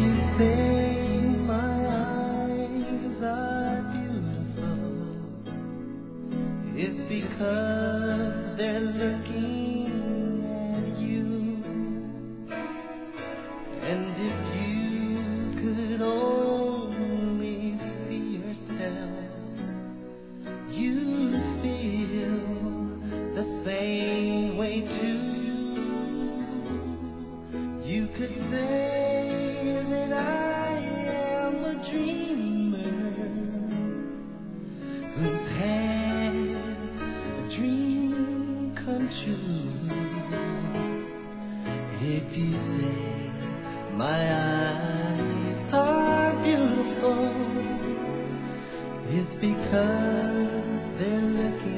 you say my eyes are beautiful, it's because they're looking at you. And if you could only see yourself, you'd feel the same way too. You could say that I am a dreamer who's had a dream come true. If you say my eyes are beautiful, it's because they're looking